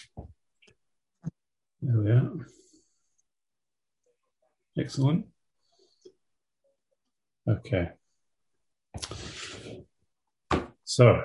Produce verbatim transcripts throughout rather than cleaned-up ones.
There we are. Excellent. Okay. So,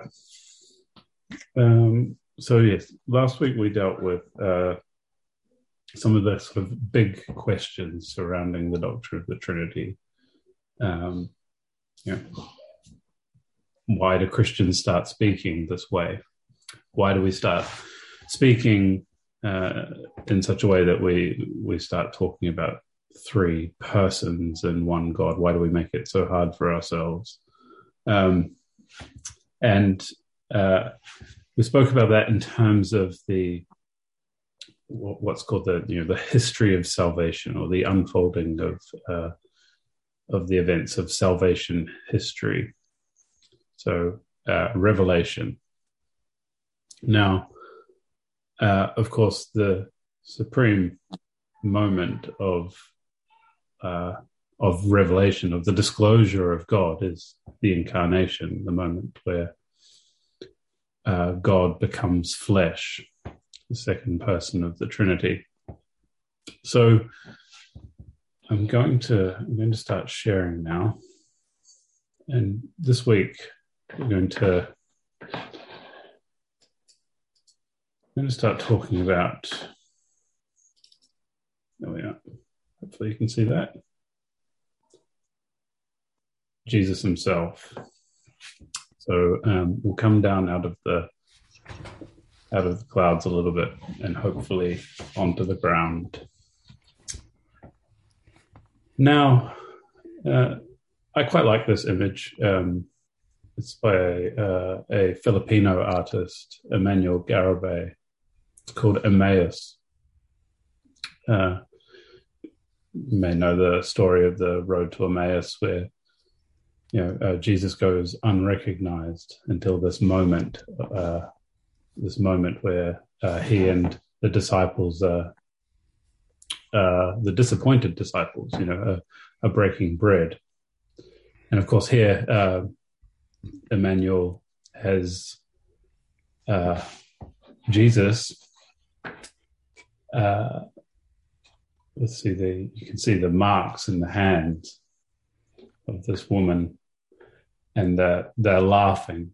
um, so yes, last week we dealt with uh, some of the sort of big questions surrounding the doctrine of the Trinity. Um, you know, why do Christians start speaking this way? Why do we start speaking uh, in such a way that we we start talking about three persons and one God? Why do we make it so hard for ourselves? Um, and uh, we spoke about that in terms of the what's called the you know the history of salvation, or the unfolding of uh, of the events of salvation history. So uh, revelation. Now, uh, of course, the supreme moment of uh, of revelation, of the disclosure of God, is the incarnation, the moment where uh, God becomes flesh, the second person of the Trinity. So I'm going to I'm going to start sharing now, and this week we're going to I'm going to start talking about. There we are. Hopefully, you can see that. Jesus himself. So um, we'll come down out of the out of the clouds a little bit, and hopefully onto the ground. Now, uh, I quite like this image. Um, it's by a, uh, a Filipino artist, Emmanuel Garabay. It's called Emmaus. Uh, you may know the story of the road to Emmaus, where you know uh, Jesus goes unrecognized until this moment, uh, this moment where uh, he and the disciples, uh, uh, the disappointed disciples, you know, are, are breaking bread. And of course, here uh, Emmanuel has uh, Jesus. Uh, let's see the you can see the marks in the hands of this woman, and they're, they're laughing.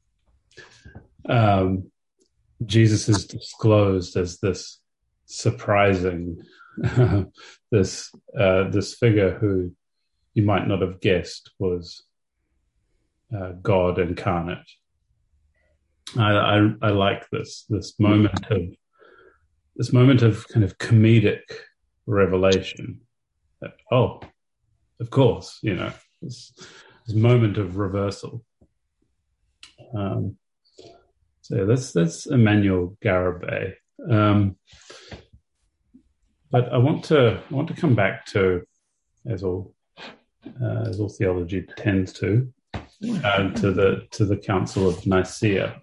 Um, Jesus is disclosed as this surprising, this uh, this figure who you might not have guessed was uh, God incarnate. I, I, I like this this moment of this moment of kind of comedic revelation. That, oh, of course, you know, this, this moment of reversal. Um, so that's that's Emmanuel Garabay. Um, but I want to I want to come back to, as all uh, as all theology tends to, uh, to the to the Council of Nicaea.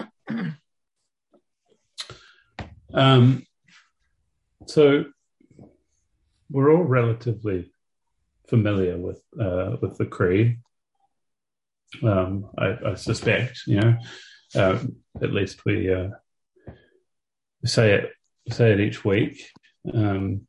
Um, so we're all relatively familiar with uh, with the creed. Um, I, I suspect, you know, uh, at least we uh, say it say it each week. Um,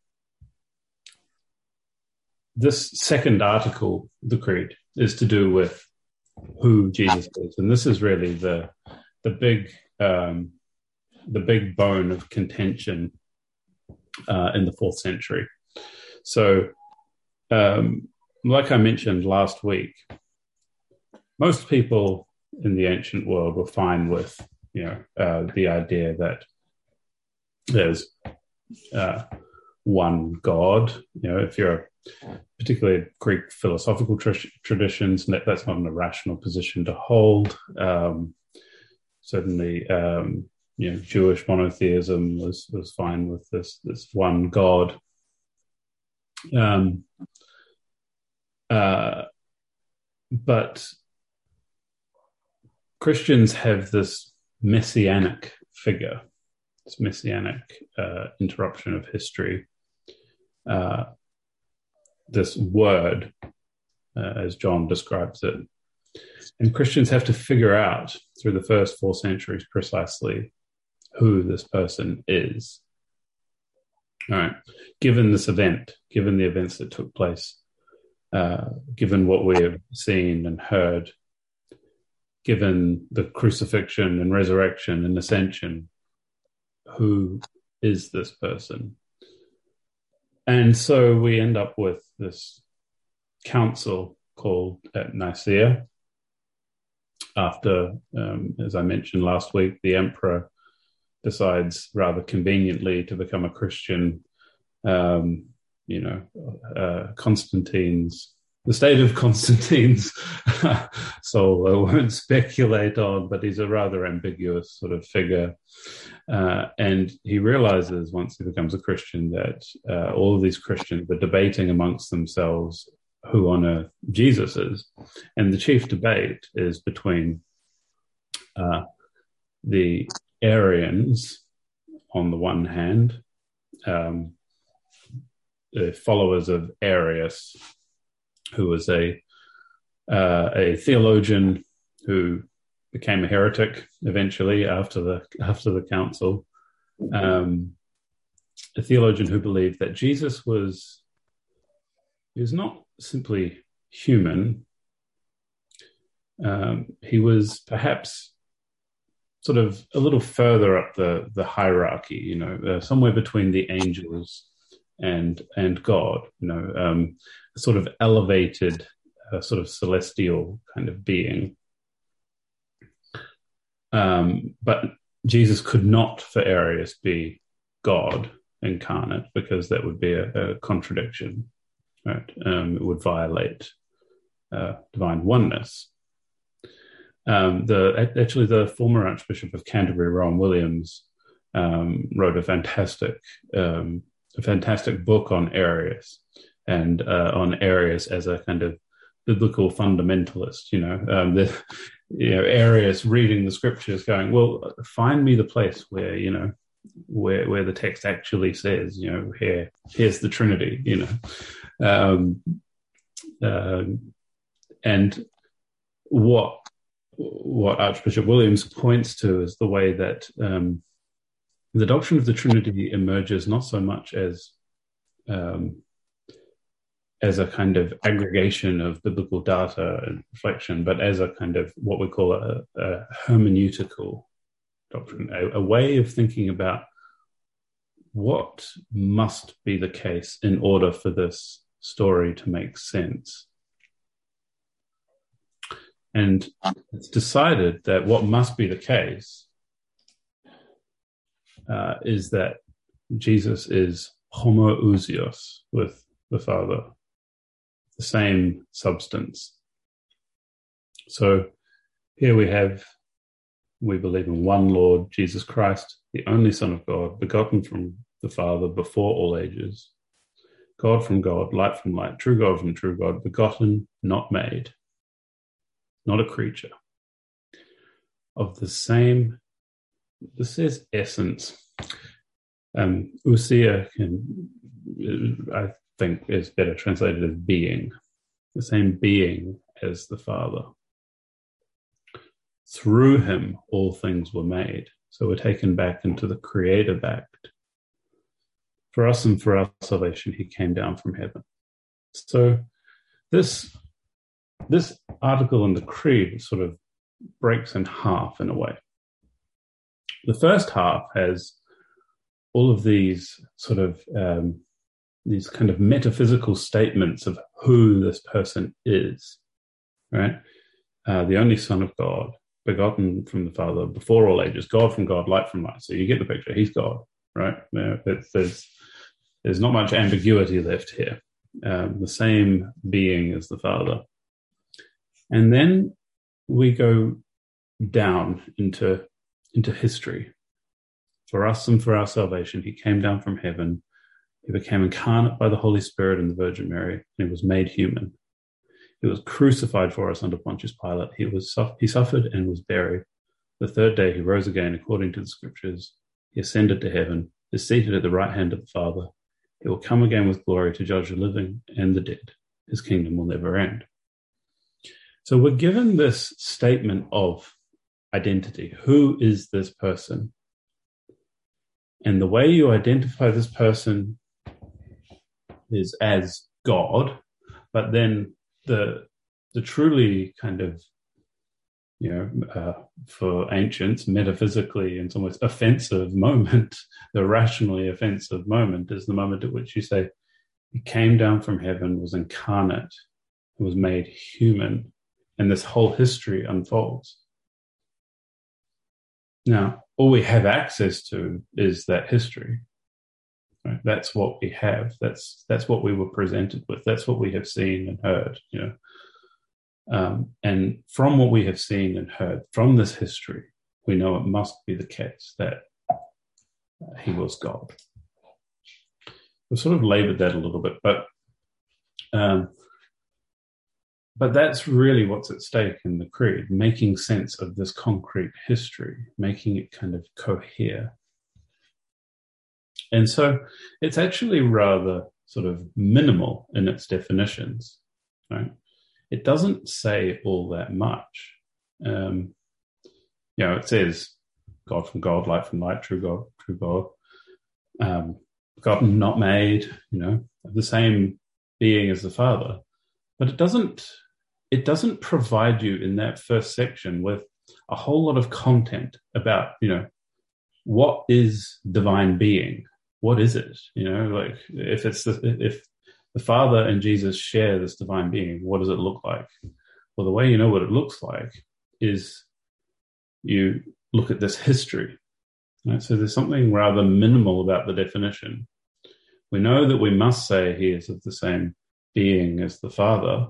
this second article, the creed, is to do with who Jesus is, and this is really the the big um, the big bone of contention uh, in the fourth century. So, um, like I mentioned last week, most people in the ancient world were fine with, you know, uh, the idea that there's uh, one God. You know, if you're particularly Greek philosophical tr- traditions, that's not an irrational position to hold. Um, certainly, um, you know, Jewish monotheism was was fine with this this one God. Um, uh, but Christians have this messianic figure, this messianic uh, interruption of history, uh, this word, uh, as John describes it. And Christians have to figure out through the first four centuries precisely who this person is. All right. Given this event, given the events that took place, uh, given what we have seen and heard, given the crucifixion and resurrection and ascension, who is this person? And so we end up with this council called at Nicaea. After, um, as I mentioned last week, the emperor decides rather conveniently to become a Christian. Um, you know, uh, Constantine's, the state of Constantine's soul, I won't speculate on, but he's a rather ambiguous sort of figure. Uh, and he realizes once he becomes a Christian that uh, all of these Christians are debating amongst themselves who on earth Jesus is. And the chief debate is between uh, the Arians on the one hand, um, the followers of Arius, who was a uh, a theologian who became a heretic eventually after the after the council, um, a theologian who believed that Jesus was he was not simply human. Um, he was perhaps sort of a little further up the the hierarchy, you know, uh, somewhere between the angels and and God, you know, um, a sort of elevated, uh, sort of celestial kind of being. Um, but Jesus could not, for Arius, be God incarnate, because that would be a, a contradiction, right? Um, it would violate uh, divine oneness. Um, the actually the former Archbishop of Canterbury, Rowan Williams, um, wrote a fantastic. Um, a fantastic book on Arius and uh, on Arius as a kind of biblical fundamentalist, you know, um, the, you know, Arius reading the scriptures going, well, find me the place where, you know, where, where the text actually says, you know, here, here's the Trinity, you know. Um, uh, and what, what Archbishop Williams points to is the way that, um, the doctrine of the Trinity emerges not so much as um, as a kind of aggregation of biblical data and reflection, but as a kind of what we call a, a hermeneutical doctrine, a, a way of thinking about what must be the case in order for this story to make sense. And it's decided that what must be the case Uh, is that Jesus is homoousios with the Father, the same substance. So here we have, we believe in one Lord, Jesus Christ, the only Son of God, begotten from the Father before all ages, God from God, light from light, true God from true God, begotten, not made, not a creature, of the same. This says essence. Um, ousia can, I think, is better translated as being. The same being as the Father. Through him, all things were made. So we're taken back into the creative act. For us and for our salvation, he came down from heaven. So this, this article in the Creed sort of breaks in half in a way. The first half has all of these sort of um, these kind of metaphysical statements of who this person is, right? Uh, the only Son of God, begotten from the Father before all ages, God from God, light from light. So you get the picture. He's God, right? There's there's not much ambiguity left here. Um, the same being as the Father, and then we go down into into history. For us and for our salvation, he came down from heaven. He became incarnate by the Holy Spirit and the Virgin Mary, and he was made human. He was crucified for us under Pontius Pilate. He was he suffered and was buried. The third day he rose again according to the scriptures. He ascended to heaven, is seated at the right hand of the Father. He will come again with glory to judge the living and the dead. His kingdom will never end. So we're given this statement of identity. Who is this person? And the way you identify this person is as God, but then the the truly kind of, you know, uh, for ancients, metaphysically in some ways offensive moment, the rationally offensive moment is the moment at which you say, he came down from heaven, was incarnate, was made human, and this whole history unfolds. Now, all we have access to is that history. Right? That's what we have. That's that's what we were presented with. That's what we have seen and heard. You know, um, and from what we have seen and heard from this history, we know it must be the case that uh, he was God. We've sort of laboured that a little bit, but um, but that's really what's at stake in the creed: making sense of this concrete history, making it kind of cohere. And so it's actually rather sort of minimal in its definitions, right? It doesn't say all that much. Um, you know, it says God from God, light from light, true God, true God, um, God not made, you know, the same being as the Father. But it doesn't, it doesn't provide you in that first section with a whole lot of content about, you know, what is divine being? What is it? You know, like if it's the, if the Father and Jesus share this divine being, what does it look like? Well, the way you know what it looks like is you look at this history. Right? So there's something rather minimal about the definition. We know that we must say he is of the same being as the Father.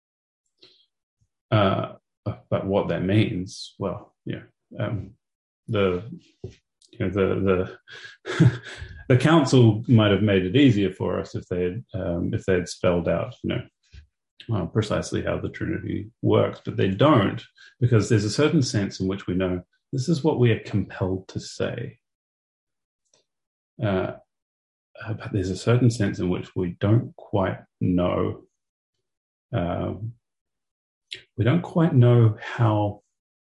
Uh, but what that means, well, yeah, um, the you know the the the council might have made it easier for us if they had um, if they had spelled out, you know, uh, precisely how the Trinity works, but they don't, because there's a certain sense in which we know this is what we are compelled to say. Uh, but there's a certain sense in which we don't quite know. Um, we don't quite know how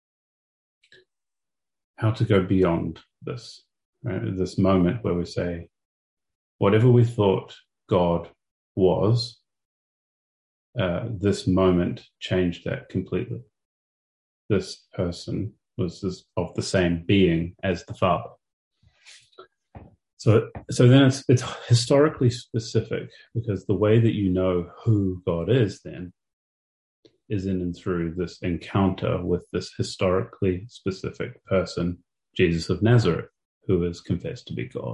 how to go beyond this, right? This moment where we say, whatever we thought God was, uh, this moment changed that completely. This person was this, of the same being as the Father. So, so then it's it's historically specific, because the way that you know who God is then is in and through this encounter with this historically specific person, Jesus of Nazareth, who is confessed to be God.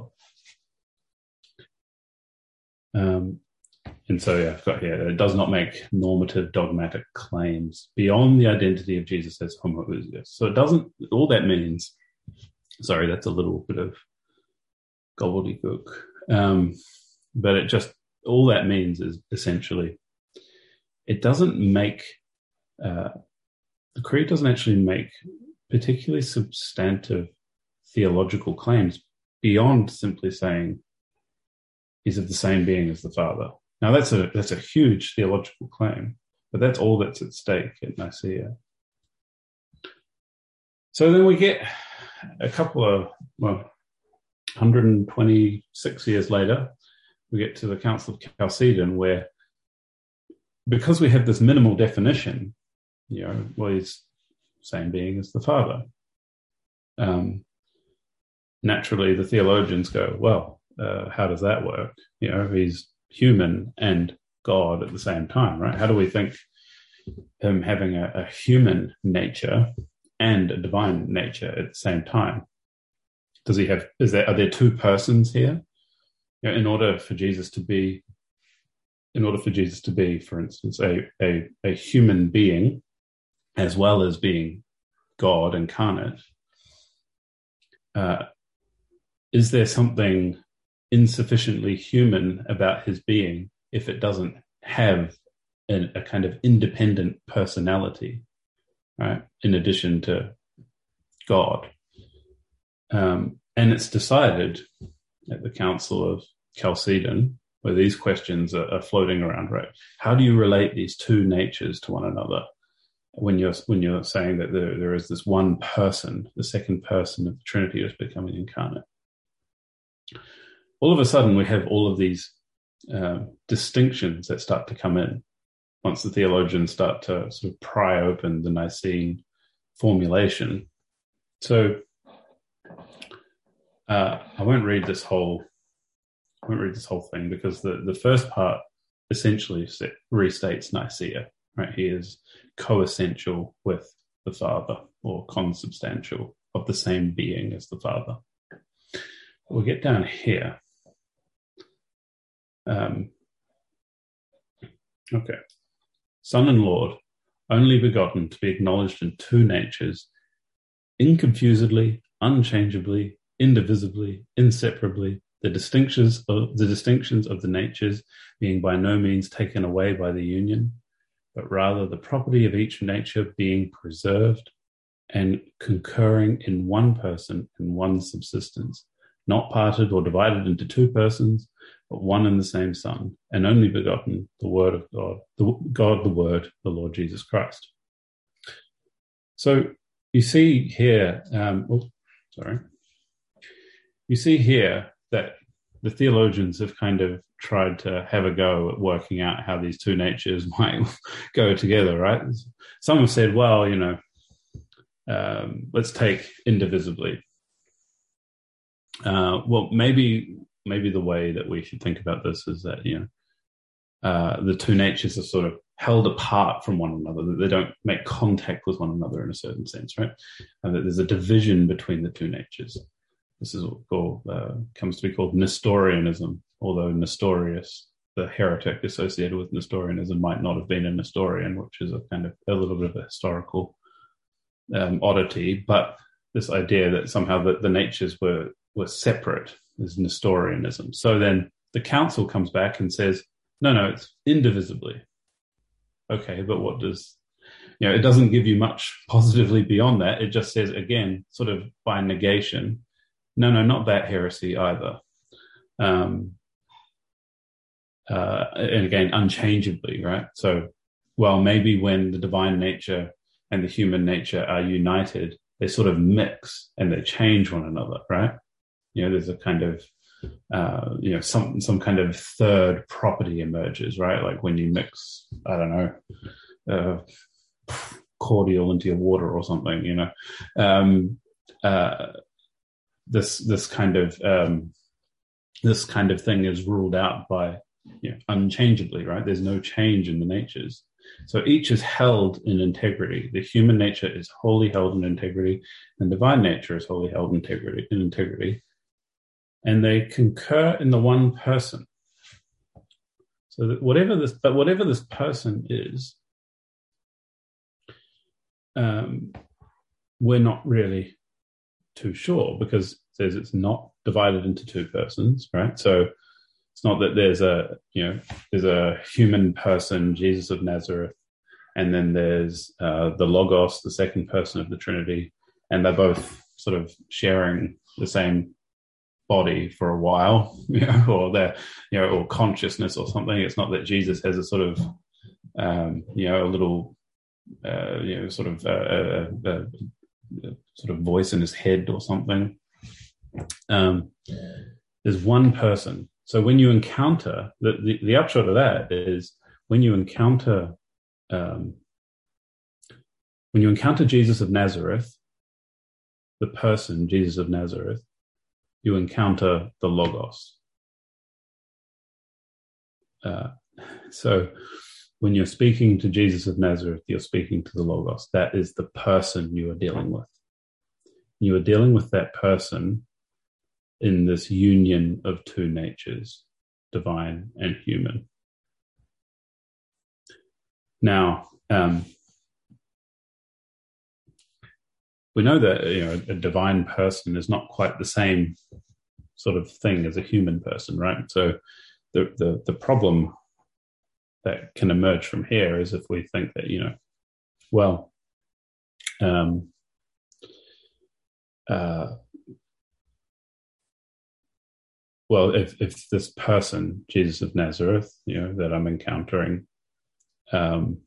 Um, and so, yeah, I've got here, it does not make normative dogmatic claims beyond the identity of Jesus as homoousios. So it doesn't, all that means, sorry, that's a little bit of gobbledygook, um, but it just, all that means is essentially, it doesn't make, uh, the Creed doesn't actually make particularly substantive theological claims beyond simply saying he's of the same being as the Father. Now that's a that's a huge theological claim, but that's all that's at stake at Nicaea. So then we get a couple of, well, one hundred twenty-six years later, we get to the Council of Chalcedon, where, because we have this minimal definition, you know, well, he's same being as the Father. Um, naturally, the theologians go, well, uh, how does that work? You know, he's human and God at the same time, right? How do we think him having a, a human nature and a divine nature at the same time? Does he have, is there, are there two persons here? You know, in order for Jesus to be, in order for Jesus to be, for instance, a, a, a human being, as well as being God incarnate, uh, is there something insufficiently human about his being if it doesn't have a, a kind of independent personality, right? In addition to God. Um, and it's decided at the Council of Chalcedon, where these questions are, are floating around, right? How do you relate these two natures to one another when you're when you're saying that there, there is this one person, the second person of the Trinity who's becoming incarnate? all of a sudden we have all of these uh, distinctions that start to come in once the theologians start to sort of pry open the Nicene formulation. So uh, I won't read this whole I won't read this whole thing because the, the first part essentially set, restates Nicaea, right? He is coessential with the Father, or consubstantial, of the same being as the Father. We'll get down here. Um, okay. Son and Lord, only begotten, to be acknowledged in two natures, inconfusedly, unchangeably, indivisibly, inseparably, the distinctions of the distinctions of the natures being by no means taken away by the union, but rather the property of each nature being preserved and concurring in one person and one subsistence, not parted or divided into two persons, but one and the same Son, and only begotten, the Word of God, the God, the Word, the Lord Jesus Christ. So you see here, um, oh, sorry, you see here that the theologians have kind of tried to have a go at working out how these two natures might go together, right? Some have said, well, you know, um, let's take indivisibly. Uh, well, maybe maybe the way that we should think about this is that, you know, uh, the two natures are sort of held apart from one another, that they don't make contact with one another in a certain sense, right? And that there's a division between the two natures. This is what called, uh, comes to be called Nestorianism, although Nestorius, the heretic associated with Nestorianism, might not have been a Nestorian, which is a kind of a little bit of a historical um, oddity. But this idea that somehow the, the natures were were separate is Nestorianism. So then the council comes back and says, no, no, it's indivisibly. Okay, but what does, you know, it doesn't give you much positively beyond that. It just says, again, sort of by negation, no, no, not that heresy either. Um, uh, and again, unchangeably, right? So, well, maybe when the divine nature and the human nature are united, they sort of mix and they change one another, right? You know, there's a kind of, uh, you know, some some kind of third property emerges, right? Like when you mix, I don't know, uh, cordial into your water or something, you know. Um, uh, this this kind of um, this kind of thing is ruled out by, you know, unchangeably, right? There's no change in the natures. So each is held in integrity. The human nature is wholly held in integrity, and divine nature is wholly held in integrity. In integrity. And they concur in the one person. So that whatever this, but whatever this person is, um, we're not really too sure, because it says it's not divided into two persons, right? So it's not that there's a, you know, there's a human person, Jesus of Nazareth, and then there's uh, the Logos, the second person of the Trinity, and they're both sort of sharing the same body for a while, you know, or their, you know, or consciousness or something. It's not that Jesus has a sort of, um, you know, a little, uh, you know, sort of uh, a, a, a sort of voice in his head or something. Um, there's one person. So when you encounter the, the the upshot of that is when you encounter um, when you encounter Jesus of Nazareth, the person Jesus of Nazareth, you encounter the Logos. Uh, so when you're speaking to Jesus of Nazareth, you're speaking to the Logos. That is the person you are dealing with. You are dealing with that person in this union of two natures, divine and human. Now, um, we know that, you know, a divine person is not quite the same sort of thing as a human person, right? So the the, the problem that can emerge from here is if we think that, you know, well, um, uh, well, if if this person, Jesus of Nazareth, you know, that I'm encountering, um,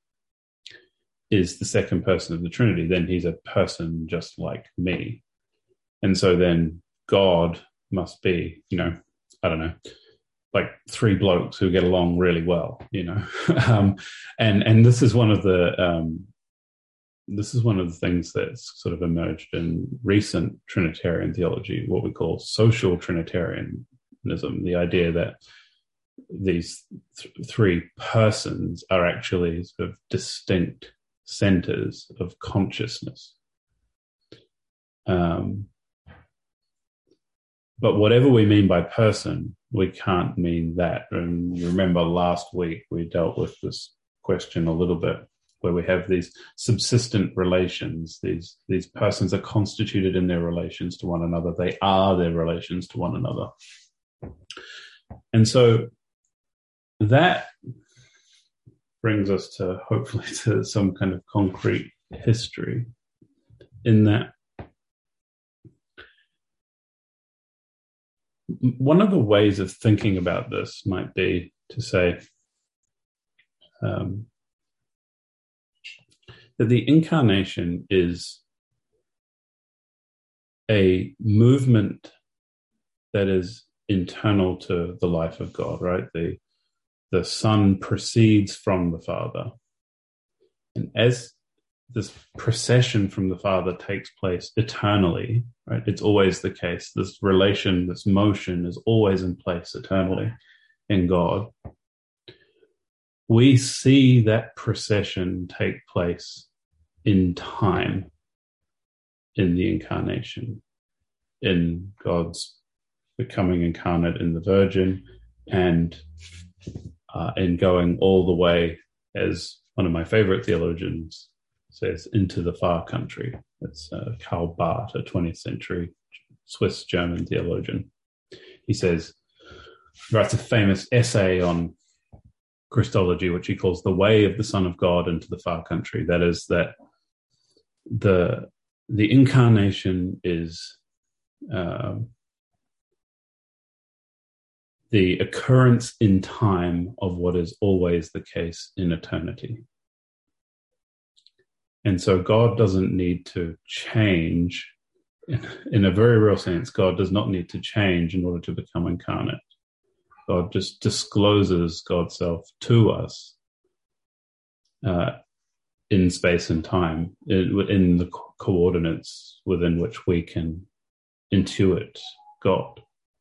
is the second person of the Trinity, then he's a person just like me. And so then God must be, you know, I don't know, like three blokes who get along really well, you know. um, and and this is one of the um, this is one of the things that's sort of emerged in recent Trinitarian theology, what we call social Trinitarianism, the idea that these th- three persons are actually sort of distinct centers of consciousness. Um, but whatever we mean by person, we can't mean that. And you remember last week we dealt with this question a little bit, where we have these subsistent relations. These, these persons are constituted in their relations to one another. They are their relations to one another. And so that brings us to hopefully to some kind of concrete history, in that one of the ways of thinking about this might be to say um, that the incarnation is a movement that is internal to the life of God, right? The the Son proceeds from the Father. And as this procession from the Father takes place eternally, right? It's always the case. This relation, this motion is always in place eternally in God. We see that procession take place in time in the incarnation, in God's becoming incarnate in the Virgin, and uh, in going all the way, as one of my favorite theologians says, into the far country. It's uh, Karl Barth, a twentieth century Swiss-German theologian. He says, writes a famous essay on Christology, which he calls The Way of the Son of God into the Far Country. That is, that the the incarnation is uh, the occurrence in time of what is always the case in eternity. And so God doesn't need to change. In a very real sense, God does not need to change in order to become incarnate. God just discloses God's self to us uh, in space and time, in, in the co- coordinates within which we can intuit God.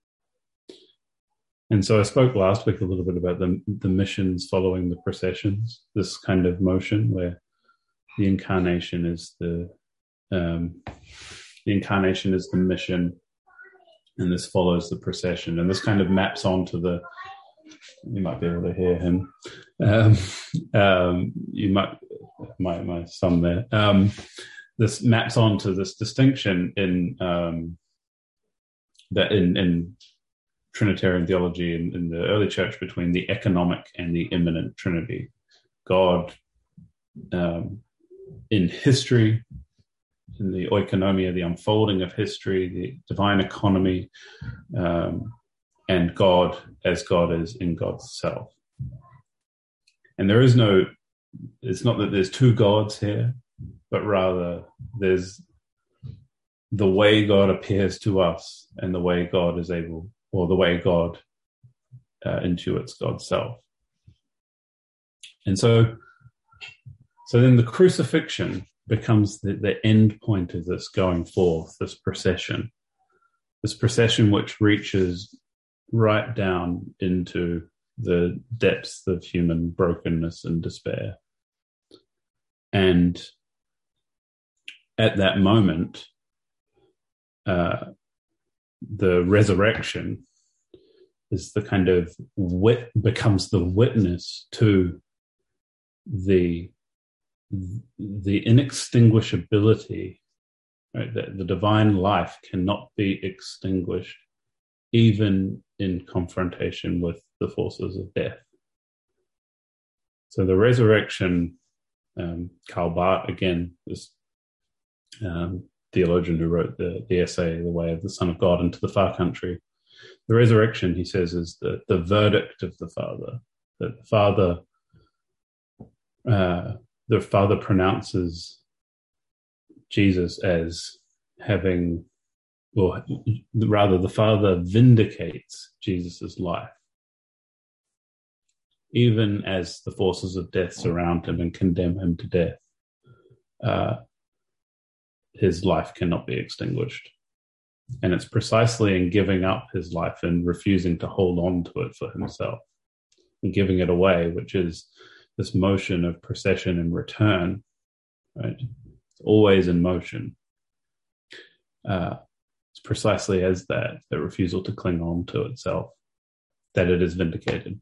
And so I spoke last week a little bit about the, the missions following the processions, this kind of motion where the incarnation is the um, the incarnation is the mission, and this follows the procession, and this kind of maps onto the. You might be able to hear him. Um, um, you might my my son there. Um, this maps onto this distinction in um, that in in Trinitarian theology in, in the early church between the economic and the immanent Trinity. God. Um, in history, in the oikonomia, the unfolding of history, the divine economy, um, and God as God is in God's self. And there is no, it's not that there's two gods here, but rather there's the way God appears to us and the way God is able, or the way God uh, intuits God's self. And so So then the crucifixion becomes the, the end point of this going forth, this procession, this procession which reaches right down into the depths of human brokenness and despair. And at that moment, uh, the resurrection is the kind of wit becomes the witness to the the inextinguishability, right? That the divine life cannot be extinguished, even in confrontation with the forces of death. So the resurrection, um, Karl Barth, again, this um, theologian who wrote the, the essay, The Way of the Son of God into the Far Country, the resurrection, he says, is the, the verdict of the Father, that the Father uh, the Father pronounces Jesus as having or rather the Father vindicates Jesus' life, even as the forces of death surround him and condemn him to death. Uh, his life cannot be extinguished. And it's precisely in giving up his life and refusing to hold on to it for himself and giving it away, which is this motion of procession and return, right? It's always in motion. Uh, it's precisely as that, that refusal to cling on to itself, that it is vindicated.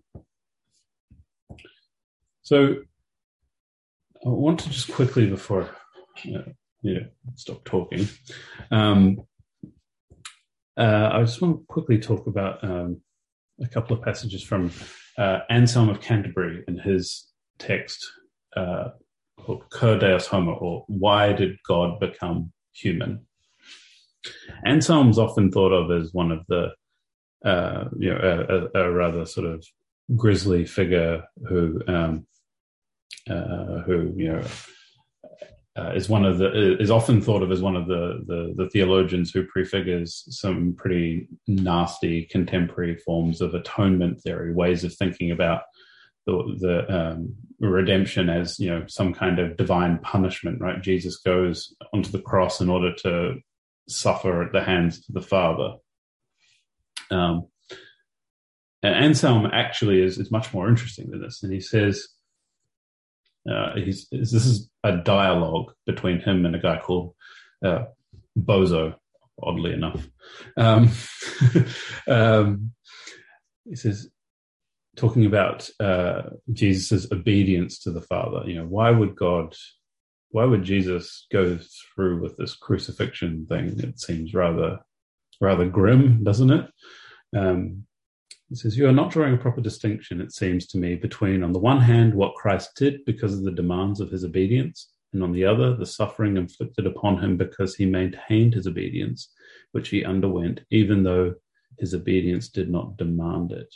So I want to just quickly, before you know, you know, stop talking, um, uh, I just want to quickly talk about um, a couple of passages from uh, Anselm of Canterbury in his text uh, called Cur Deus Homo, or Why Did God Become Human? Anselm's often thought of as one of the, uh, you know, a, a rather sort of grisly figure who, um, uh, who you know, uh, is one of the is often thought of as one of the, the the theologians who prefigures some pretty nasty contemporary forms of atonement theory, ways of thinking about the the um, redemption as, you know, some kind of divine punishment. Right? Jesus goes onto the cross in order to suffer at the hands of the Father. Um, and Anselm actually is, is much more interesting than this, and he says uh, he's this is a dialogue between him and a guy called uh, Bozo, oddly enough. Um, um, he says, talking about uh, Jesus' obedience to the Father. You know, why would God? Why would Jesus go through with this crucifixion thing? It seems rather, rather grim, doesn't it? Um, it says, you are not drawing a proper distinction, it seems to me, between, on the one hand, what Christ did because of the demands of his obedience, and on the other, the suffering inflicted upon him because he maintained his obedience, which he underwent, even though his obedience did not demand it.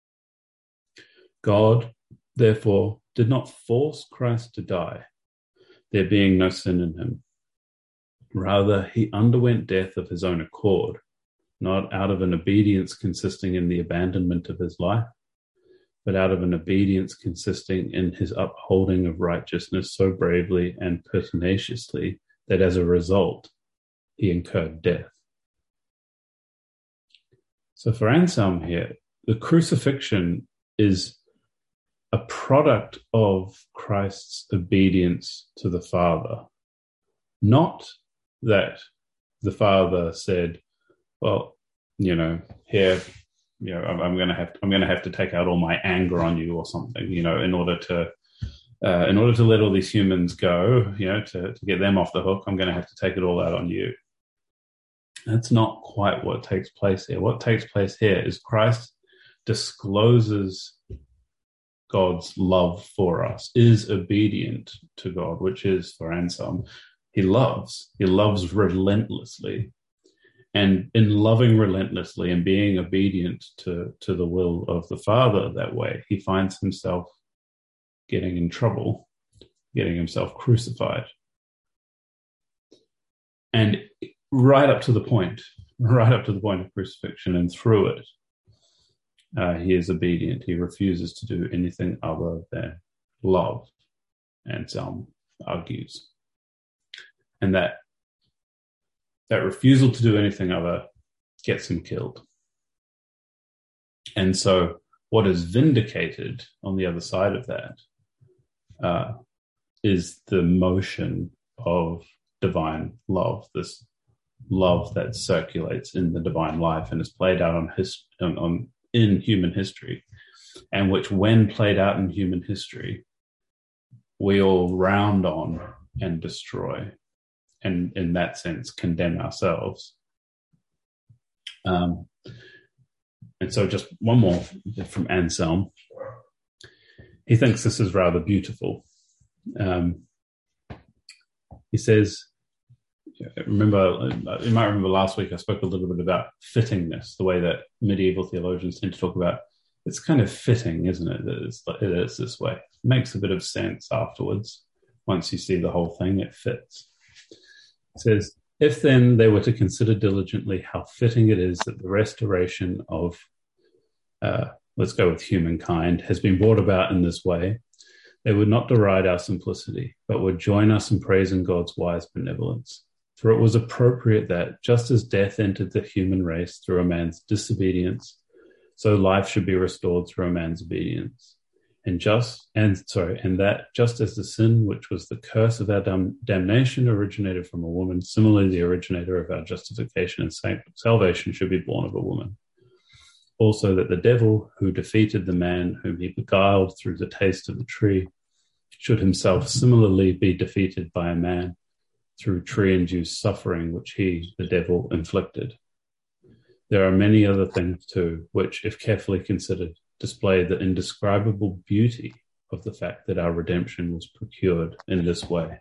God, therefore, did not force Christ to die, there being no sin in him. Rather, he underwent death of his own accord, not out of an obedience consisting in the abandonment of his life, but out of an obedience consisting in his upholding of righteousness so bravely and pertinaciously that as a result, he incurred death. So for Anselm here, the crucifixion is a product of Christ's obedience to the Father. Not that the Father said, well, you know, here, you know, I'm, I'm going to have I'm going to have to take out all my anger on you or something, you know, in order to uh, in order to let all these humans go, you know, to, to get them off the hook, I'm going to have to take it all out on you. That's not quite what takes place here. What takes place here is Christ discloses God's love for us, is obedient to God, which is, for Anselm, he loves. He loves relentlessly. And in loving relentlessly and being obedient to, to the will of the Father that way, he finds himself getting in trouble, getting himself crucified. And right up to the point, right up to the point of crucifixion and through it, Uh, he is obedient. He refuses to do anything other than love, Anselm argues. And that that refusal to do anything other gets him killed. And so what is vindicated on the other side of that uh, is the motion of divine love, this love that circulates in the divine life and is played out on his on, on in human history, and which, when played out in human history, we all round on and destroy, and in that sense condemn ourselves. Um, and so just one more from Anselm. He thinks this is rather beautiful. Um, he says, remember, you might remember last week I spoke a little bit about fittingness, the way that medieval theologians tend to talk about. It's kind of fitting, isn't it? That it's, it is this way. It makes a bit of sense afterwards. Once you see the whole thing, it fits. It says, If then they were to consider diligently how fitting it is that the restoration of, uh, let's go with humankind, has been brought about in this way, they would not deride our simplicity, but would join us in praising God's wise benevolence. For it was appropriate that, just as death entered the human race through a man's disobedience, so life should be restored through a man's obedience. And just and sorry, and that just as the sin which was the curse of our dam- damnation originated from a woman, similarly the originator of our justification and salvation should be born of a woman. Also that the devil, who defeated the man whom he beguiled through the taste of the tree, should himself similarly be defeated by a man through tree-induced suffering which he, the devil, inflicted. There are many other things too, which, if carefully considered, display the indescribable beauty of the fact that our redemption was procured in this way.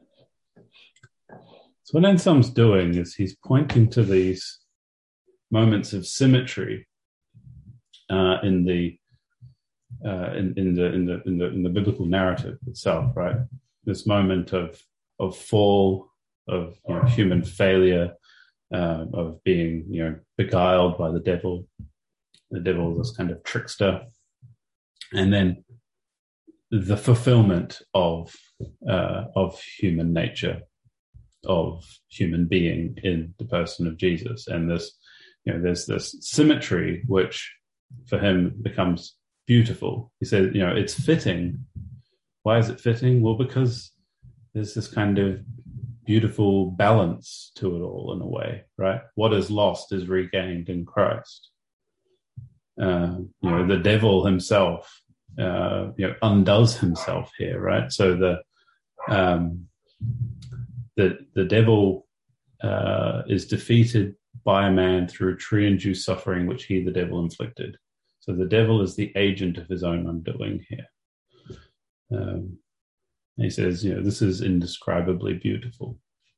So what Anselm's doing is he's pointing to these moments of symmetry uh, in the uh, in, in the in the in the in the biblical narrative itself, right? This moment of of fall, of you know, human failure, uh, of being you know beguiled by the devil. The devil, this kind of trickster, and then the fulfillment of uh, of human nature, of human being in the person of Jesus, and this, you know, there's this symmetry which, for him, becomes beautiful. He says, you know, it's fitting. Why is it fitting? Well, because there's this kind of beautiful balance to it all in a way, right? What is lost is regained in Christ. Uh, you know, the devil himself, uh, you know, undoes himself here, right? So the um, the the devil uh, is defeated by a man through tree-induced suffering, which he, the devil, inflicted. So the devil is the agent of his own undoing here. Um, he says, you know, this is indescribably beautiful.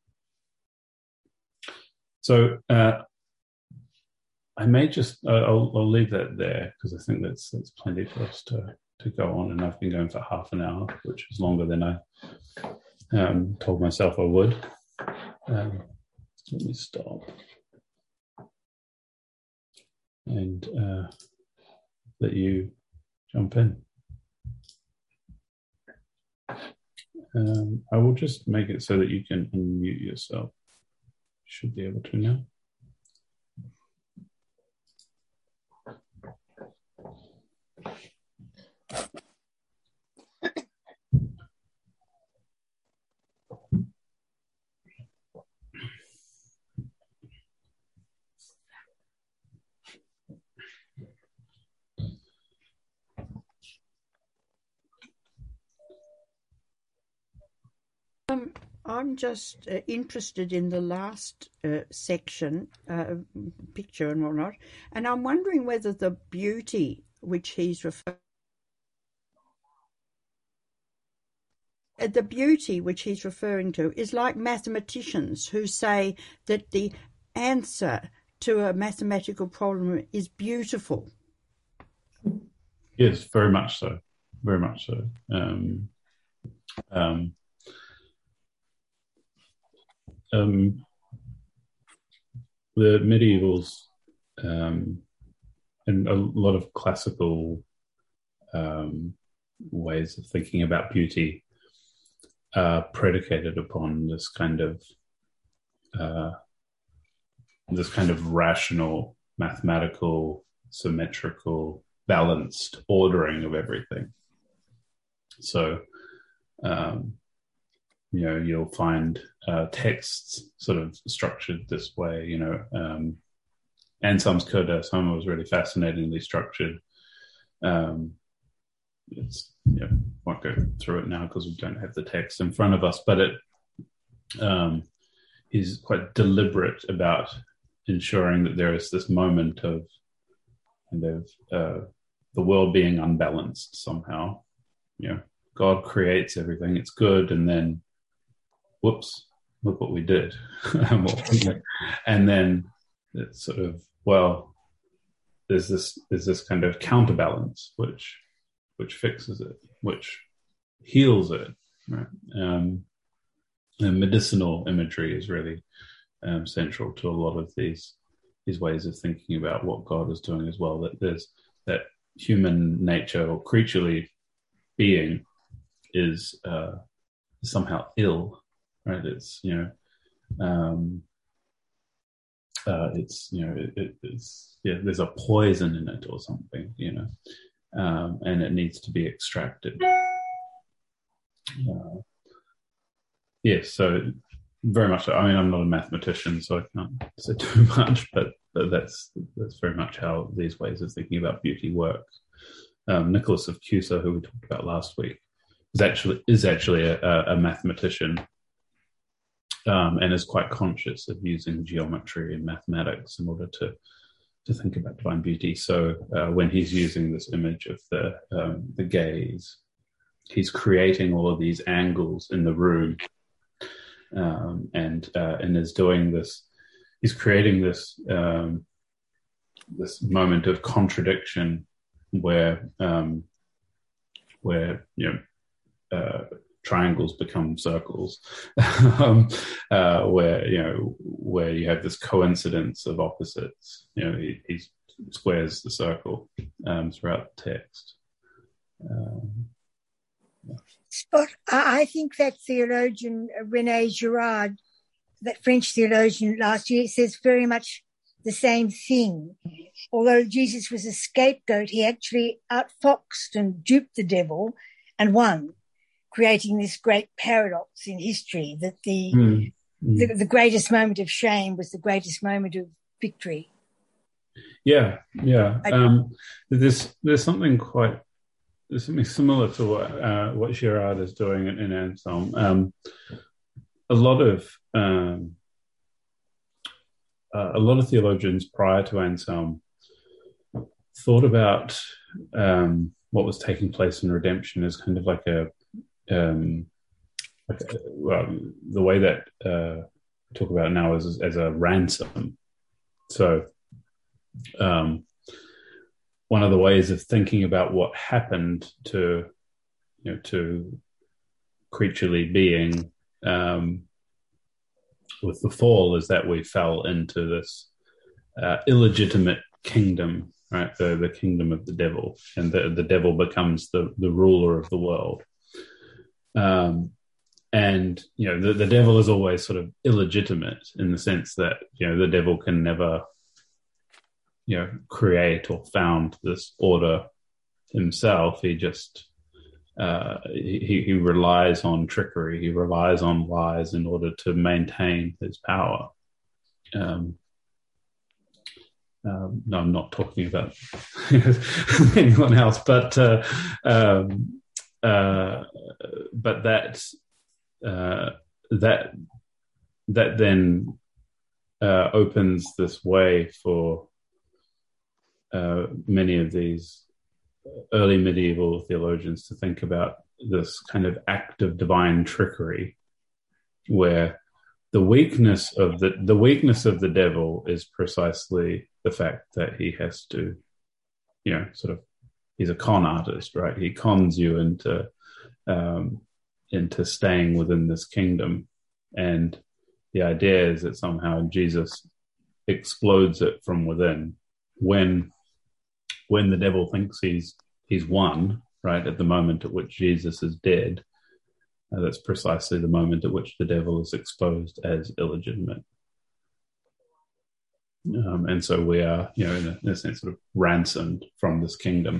So. Uh, I may just, uh, I'll, I'll leave that there because I think that's that's plenty for us to, to go on. And I've been going for half an hour, which is longer than I um, told myself I would. Um, let me stop. And uh, let you jump in. Um, I will just make it so that you can unmute yourself. You should be able to now. Um, I'm just uh, interested in the last uh, section, uh, picture and whatnot, and I'm wondering whether the beauty which he's referring the beauty which he's referring to is like mathematicians who say that the answer to a mathematical problem is beautiful. Yes, very much so. Very much so. Um, um, um, the medievals um, and a lot of classical um, ways of thinking about beauty are predicated upon this kind of uh, this kind of rational, mathematical, symmetrical, balanced ordering of everything. So, um, you know, you'll find uh, texts sort of structured this way. You know, um, Anselm's Coda, some was really fascinatingly structured. Um, it's, you know, won't go through it now because we don't have the text in front of us, but it um, is quite deliberate about ensuring that there is this moment of kind of uh, the world being unbalanced somehow. You know, God creates everything, it's good, and then, whoops, look what we did. And then it's sort of, well, there's this there's this kind of counterbalance which which fixes it, which heals it. Right? Um, and medicinal imagery is really um, central to a lot of these these ways of thinking about what God is doing as well. That there's that human nature or creaturely being is uh, somehow ill, right? It's you know, um, uh, it's you know, it, it, it's yeah, there's a poison in it or something, you know, um, and it needs to be extracted. Uh, yes, so very much. I mean, I'm not a mathematician, so I can't say too much, but, but that's that's very much how these ways of thinking about beauty work. Um, Nicholas of Cusa, who we talked about last week, is actually is actually a, a mathematician, um, and is quite conscious of using geometry and mathematics in order to to think about divine beauty. So uh, when he's using this image of the um, the gaze, he's creating all of these angles in the room, um, and uh, and is doing this. He's creating this um, this moment of contradiction where um, where you know. Uh, triangles become circles, um, uh, where you know where you have this coincidence of opposites. You know, he, he squares the circle um, throughout the text. Um, yeah. Scott, I think that theologian René Girard, that French theologian last year, says very much the same thing. Although Jesus was a scapegoat, he actually outfoxed and duped the devil and won, creating this great paradox in history that the, mm, mm. the the greatest moment of shame was the greatest moment of victory. Yeah, yeah. Um, there's there's something quite there's something similar to what uh, what Girard is doing in, in Anselm. Um, a lot of um, uh, a lot of theologians prior to Anselm thought about um, what was taking place in redemption as kind of like a Um, well, the way that uh, I talk about it now is as a ransom. So, um, one of the ways of thinking about what happened to, you know, to creaturely being um, with the fall is that we fell into this uh, illegitimate kingdom, right? The the kingdom of the devil, and the the devil becomes the the ruler of the world. Um, and, you know, the, the devil is always sort of illegitimate in the sense that, you know, the devil can never, you know, create or found this order himself. He just, uh, he, he relies on trickery. He relies on lies in order to maintain his power. Um, um, no, I'm not talking about anyone else, but, uh, um, Uh, but that uh, that that then uh, opens this way for uh, many of these early medieval theologians to think about this kind of act of divine trickery, where the weakness of the the weakness of the devil is precisely the fact that he has to, you know, sort of. He's a con artist, right? He cons you into um, into staying within this kingdom, and the idea is that somehow Jesus explodes it from within. When when the devil thinks he's he's won, right, at the moment at which Jesus is dead, uh, that's precisely the moment at which the devil is exposed as illegitimate. Um, and so we are, you know, in a, in a sense, sort of ransomed from this kingdom.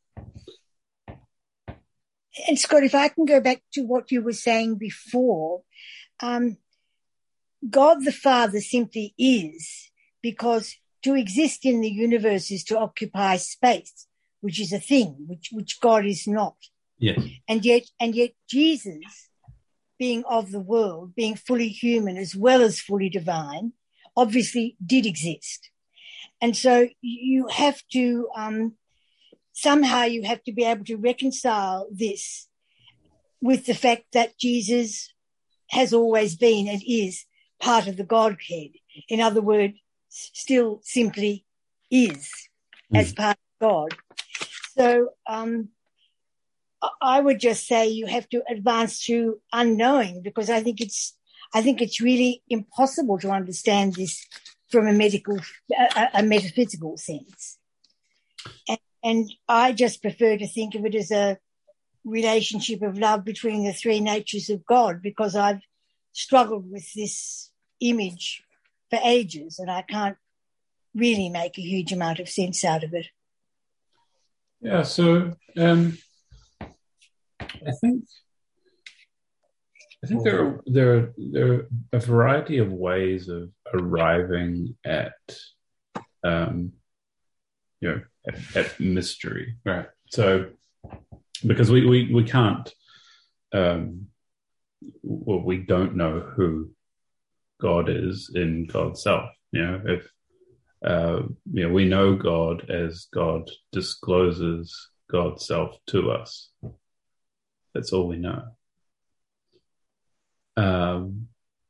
And Scott, if I can go back to what you were saying before, um, God the Father simply is, because to exist in the universe is to occupy space, which is a thing, which, which God is not. Yes. And yet, and yet Jesus, being of the world, being fully human as well as fully divine, obviously did exist. And so you have to, um, somehow you have to be able to reconcile this with the fact that Jesus has always been and is part of the Godhead. In other words, still simply is mm. as part of God. So um, I would just say you have to advance through unknowing, because I think it's, I think it's really impossible to understand this from a medical, a, a metaphysical sense. And, and I just prefer to think of it as a relationship of love between the three natures of God, because I've struggled with this image for ages and I can't really make a huge amount of sense out of it. Yeah, so um, I think I think there are, there are there are a variety of ways of arriving at um, you know at, at mystery, right? So because we we we can't um, well we don't know who God is in God's self. You know, if uh, you know, we know God as God discloses God's self to us. That's all we know. Um,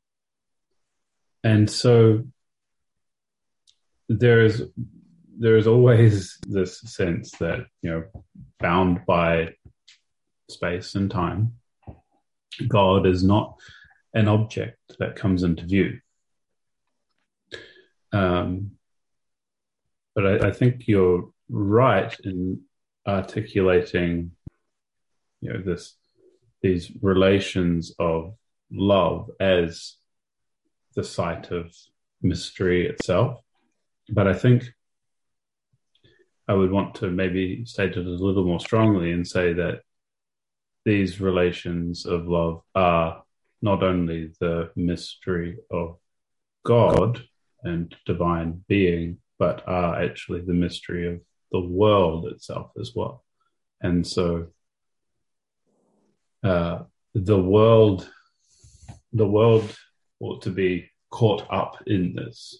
and so there is there is always this sense that, you know, bound by space and time, God is not an object that comes into view. Um, but I, I think you're right in articulating, you know, this these relations of love as the site of mystery itself. But I think I would want to maybe state it a little more strongly and say that these relations of love are not only the mystery of God and divine being, but are actually the mystery of the world itself as well. And so uh, the world, the world ought to be caught up in this,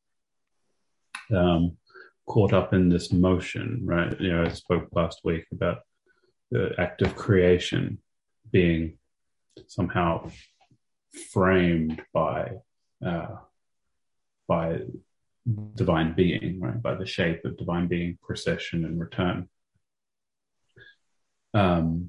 um, caught up in this motion, right? You know, I spoke last week about the act of creation being somehow framed by uh, by divine being, right? By the shape of divine being, procession and return. Um,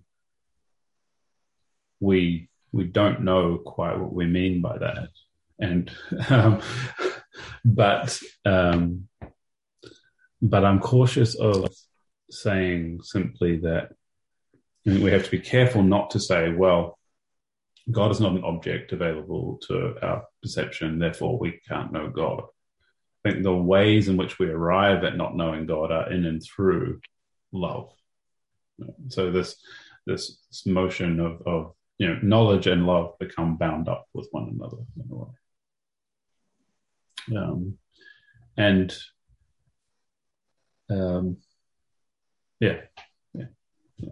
we we don't know quite what we mean by that, and um, but um, but I'm cautious of saying simply that. I mean, we have to be careful not to say, well, God is not an object available to our perception, therefore we can't know God. I think the ways in which we arrive at not knowing God are in and through love. So this this, this motion of, of you know knowledge and love become bound up with one another in a way. Um, and um, yeah, yeah, yeah.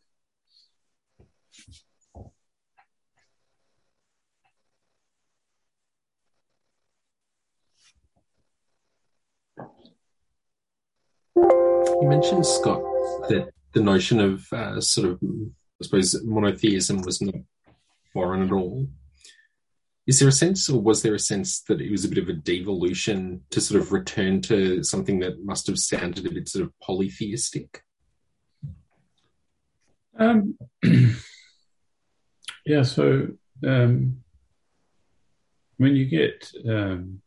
You mentioned, Scott, that the notion of uh, sort of, I suppose, monotheism was not foreign at all. Is there a sense, or was there a sense that it was a bit of a devolution to sort of return to something that must have sounded a bit sort of polytheistic? Um, yeah, so um, when you get um,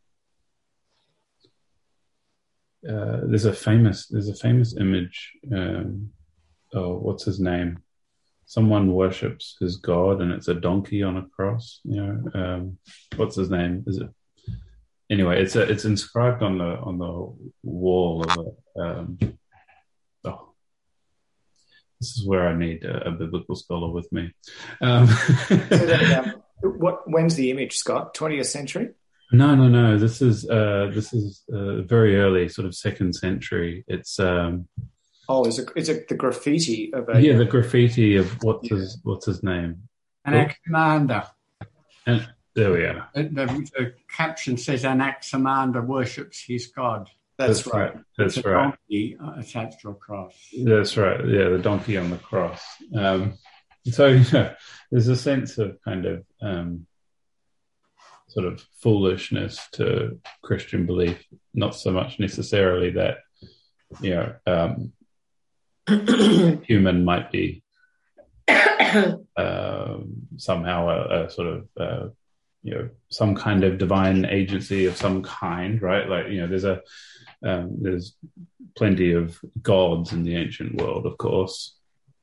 uh, there's a famous there's a famous image. Um, oh, what's his name? Someone worships his god, and it's a donkey on a cross. You know, um, what's his name? Is it anyway? It's a, it's inscribed on the on the wall of a. Um, oh, this is where I need a, a biblical scholar with me. Um, so that, um, what? When's the image, Scott? twentieth century? No, no, no. This is uh, this is uh, very early, sort of second century. It's. Um, Oh, is it, is it the graffiti of a... Yeah, the graffiti of what's yeah. his what's his name? Anaximander. And there we are. The, the, the caption says Anaximander worships his god. That's, That's right. right. That's it's a right. Donkey attached to a cross. That's right. Yeah, the donkey on the cross. Um, so you know, there's a sense of kind of um, sort of foolishness to Christian belief, not so much necessarily that you know. Um, human might be uh, somehow a, a sort of uh, you know, some kind of divine agency of some kind, right? Like, you know, there's a um, there's plenty of gods in the ancient world, of course,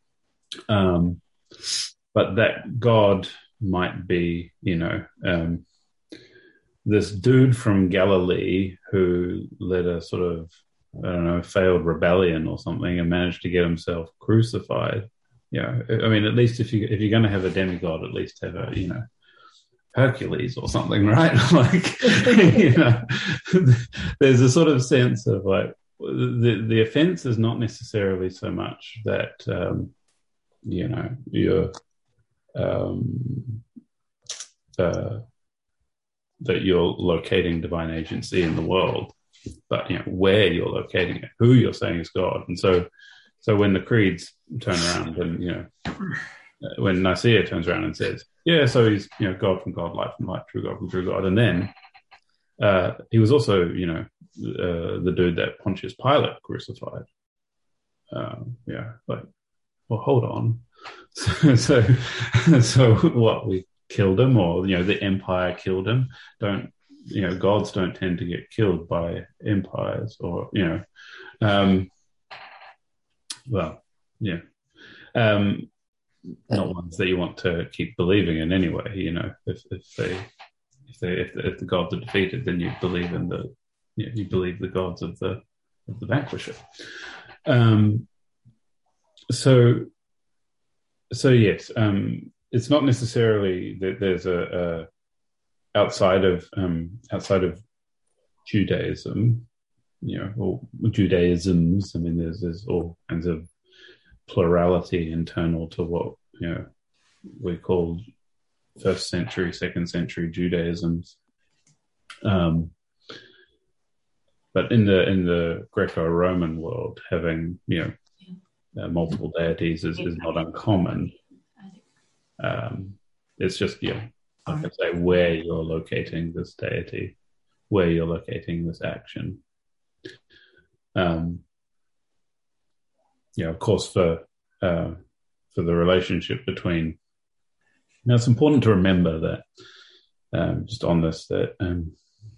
um, but that God might be, you know, um, this dude from Galilee who led a sort of, I don't know, failed rebellion or something and managed to get himself crucified. Yeah, I mean, at least if you if you're going to have a demigod, at least have a, you know, Hercules or something, right? Like, you know, there's a sort of sense of like the the offense is not necessarily so much that um, you know you're um, uh, that you're locating divine agency in the world, but you know where you're locating it, who you're saying is God, and so so when the creeds turn around and you know. When Nicaea turns around and says, yeah, so he's, you know, God from God, light from light, true God from true God. And then uh, he was also, you know, uh, the dude that Pontius Pilate crucified. Um, yeah, like, well, hold on. So, so, so what, we killed him, or, you know, the empire killed him? Don't, you know, gods don't tend to get killed by empires, or, you know, um, well, yeah. Um, not ones that you want to keep believing in anyway. You know, if if they if they if the, if the gods are defeated, then you believe in the you, know, you believe the gods of the of the vanquisher. Um. So. So yes, um, it's not necessarily that there's a, a outside of um, outside of Judaism, you know, or Judaisms. I mean, there's there's all kinds of plurality internal to what, you know, we call first century, second century Judaisms. Um, but in the in the Greco-Roman world, having, you know, uh, multiple deities is, is not uncommon. Um, it's just, yeah, like I say, where you're locating this deity, where you're locating this action. Um, yeah, of course, for uh, for the relationship between. Now, it's important to remember that, um, just on this, that um,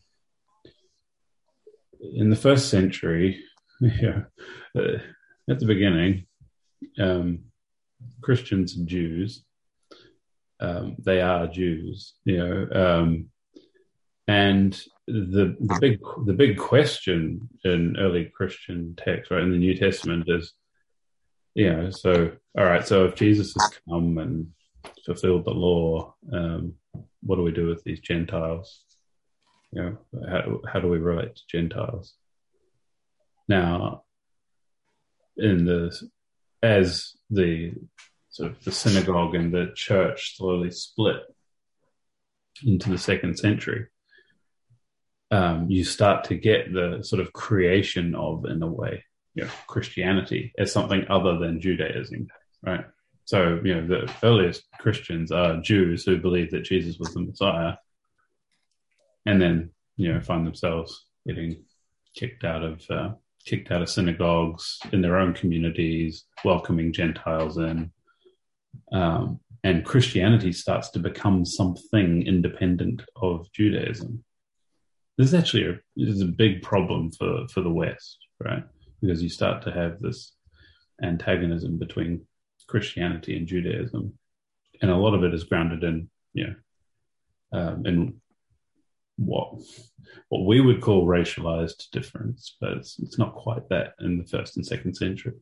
in the first century, yeah, uh, at the beginning, um, Christians and Jews, um, they are Jews, you know, um, and the the big the big question in early Christian texts, right, in the New Testament is, you know, so all right, so if Jesus has come and fulfilled the law, um, what do we do with these Gentiles? You know, how how do we relate to Gentiles? Now, in the as the sort of the synagogue and the church slowly split into the second century, um, you start to get the sort of creation of, in a way, you know, Christianity as something other than Judaism, right? So, you know, the earliest Christians are Jews who believe that Jesus was the Messiah, and then, you know, find themselves getting kicked out of uh, kicked out of synagogues in their own communities, welcoming Gentiles in, um, and Christianity starts to become something independent of Judaism. This is actually a, this is a big problem for, for the West, right? Because you start to have this antagonism between Christianity and Judaism, and a lot of it is grounded in, you know, um, in what what we would call racialized difference, but it's, it's not quite that in the first and second century.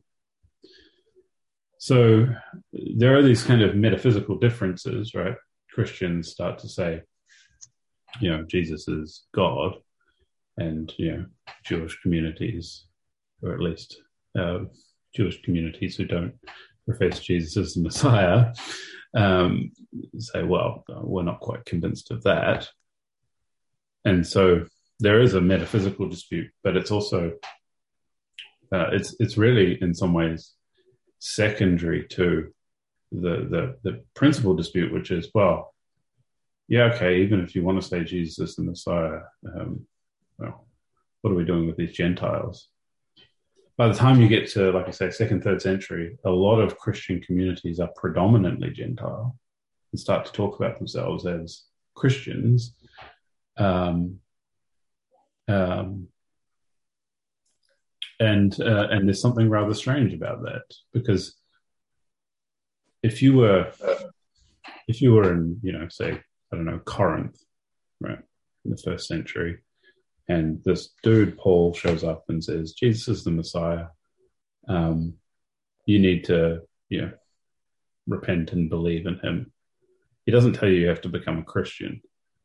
So there are these kind of metaphysical differences, right? Christians start to say, you know, Jesus is God, and, you know, Jewish communities, or at least uh, Jewish communities who don't profess Jesus as the Messiah, um, say, well, we're not quite convinced of that. And so there is a metaphysical dispute, but it's also, uh, it's it's really in some ways secondary to the, the, the principal dispute, which is, well, yeah, okay, even if you want to say Jesus is the Messiah, um, well, what are we doing with these Gentiles? By the time you get to, like I say, second, third century, a lot of Christian communities are predominantly Gentile and start to talk about themselves as Christians. Um, um, and uh, and there's something rather strange about that, because if you were if you were in, you know, say, I don't know, Corinth, right, in the first century, and this dude Paul shows up and says Jesus is the Messiah, um, you need to, you know, repent and believe in him. He doesn't tell you you have to become a Christian.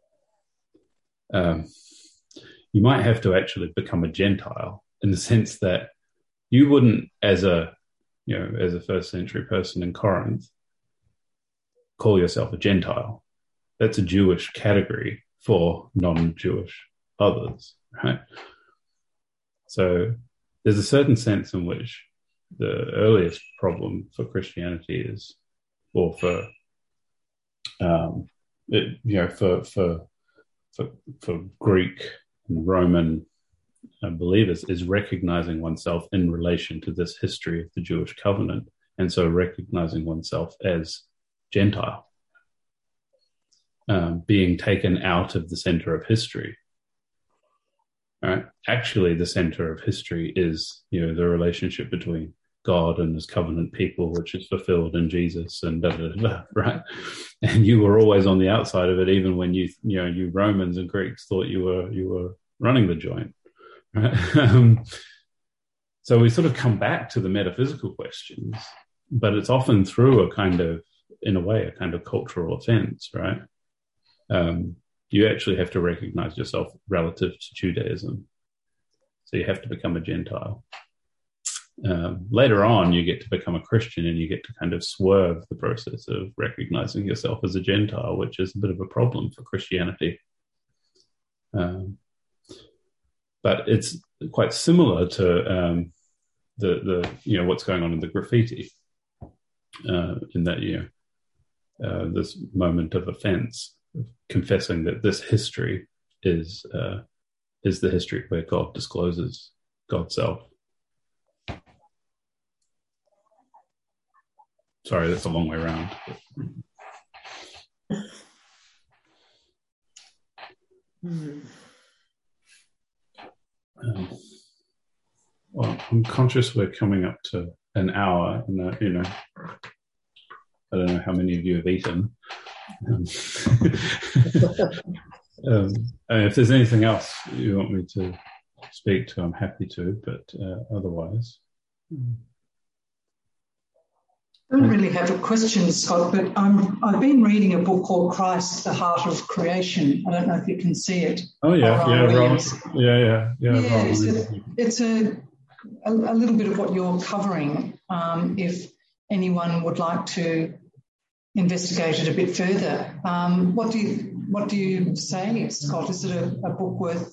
Um, you might have to actually become a Gentile, in the sense that you wouldn't, as a, you know, as a first century person in Corinth, call yourself a Gentile. That's a Jewish category for non-Jewish others, right? So there's a certain sense in which the earliest problem for Christianity is, or for, um, it, you know, for for for, for Greek and Roman uh, believers, is recognizing oneself in relation to this history of the Jewish covenant, and so recognizing oneself as Gentile, um, being taken out of the center of history. Right? Actually, the center of history is, you know, the relationship between God and his covenant people, which is fulfilled in Jesus, and da, da, da, da, right? And you were always on the outside of it, even when you, you know, you Romans and Greeks thought you were you were running the joint, right? um, so we sort of come back to the metaphysical questions, but it's often through a kind of, in a way, a kind of cultural offense, right? Um, you actually have to recognize yourself relative to Judaism. So you have to become a Gentile. Um, later on, you get to become a Christian, and you get to kind of swerve the process of recognizing yourself as a Gentile, which is a bit of a problem for Christianity. Um, but it's quite similar to um, the, the, you know, what's going on in the graffiti, uh, in that, you know, uh, this moment of offense, confessing that this history is uh, is the history where God discloses God's self. Sorry, that's a long way around. Mm. Um, well, I'm conscious we're coming up to an hour, and uh, you know, I don't know how many of you have eaten. Um, um, and if there's anything else you want me to speak to, I'm happy to, but uh, otherwise. I don't really have a question, Scott, but I'm, I've been reading a book called Christ, the Heart of Creation. I don't know if you can see it. Oh, yeah, yeah, Ron, yeah, yeah, yeah. Yeah, it's, a, it's a, a, a little bit of what you're covering, um, if anyone would like to investigate it a bit further. Um, what do you what do you say, Scott? Is it a, a book worth?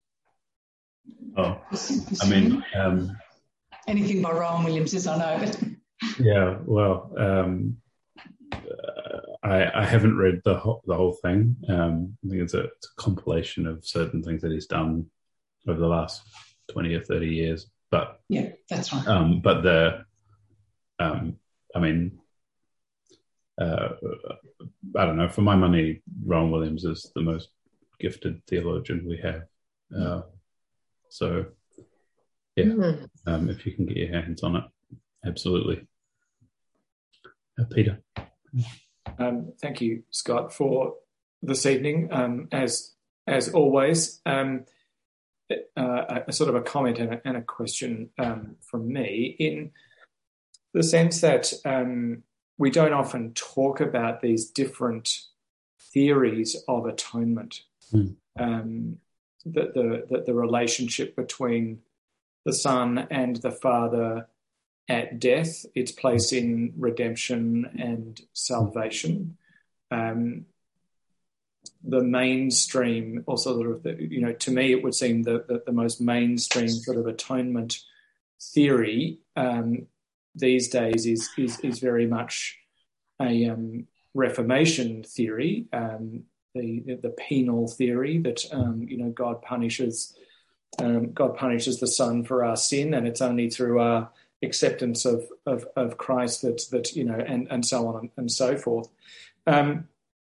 Oh, pursuing? I mean, um, anything by Rowan Williams is, I know. But yeah, well, um, uh, I, I haven't read the whole, the whole thing. Um, I think it's a, it's a compilation of certain things that he's done over the last twenty or thirty years. But yeah, that's right. Um, but the, um, I mean. Uh, I don't know. For my money, Rowan Williams is the most gifted theologian we have. Uh, so, yeah, mm-hmm. um, if you can get your hands on it, absolutely. Uh, Peter. Um, thank you, Scott, for this evening. Um, as as always, um, uh, a, a sort of a comment and a, and a question um, from me, in the sense that. Um, We don't often talk about these different theories of atonement, mm. um, the, the, the, the relationship between the Son and the Father at death, its place in redemption and salvation. Um, the mainstream, also sort of, the, you know, to me it would seem the, the, the most mainstream sort of atonement theory um, these days is is is very much a um, Reformation theory, um, the the penal theory that um, you know God punishes um, God punishes the Son for our sin, and it's only through our acceptance of of, of Christ that that you know and and so on and so forth. Um,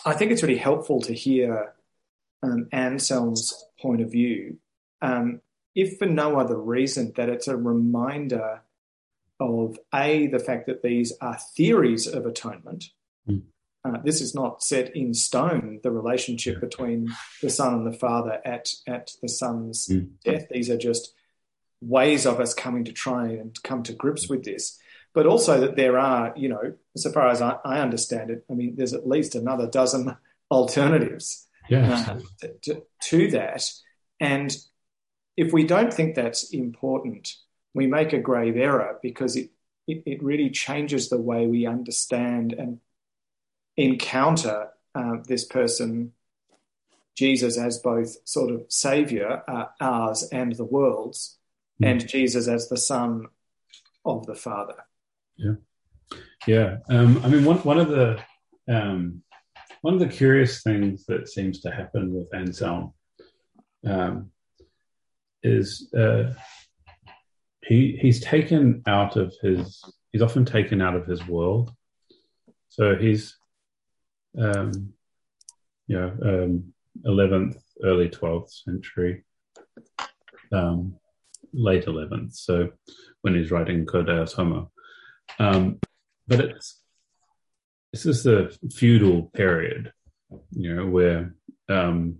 I think it's really helpful to hear um, Anselm's point of view, um, if for no other reason that it's a reminder of, A, the fact that these are theories of atonement. Mm. Uh, this is not set in stone, the relationship between the Son and the Father at, at the Son's mm. death. These are just ways of us coming to try and come to grips with this. But also that there are, you know, so far as I, I understand it, I mean, there's at least another dozen alternatives yes. uh, to, to that. And if we don't think that's important, we make a grave error, because it, it, it really changes the way we understand and encounter uh, this person, Jesus, as both sort of saviour, uh, ours and the world's, mm. and Jesus as the Son of the Father. Yeah, yeah. Um, I mean, one one of the um, one of the curious things that seems to happen with Anselm um, is uh, he he's taken out of his he's often taken out of his world. So he's um, you know um, eleventh, early twelfth century, um, late eleventh. So when he's writing Codeus Homo. Um, but it's this is the feudal period, you know, where um,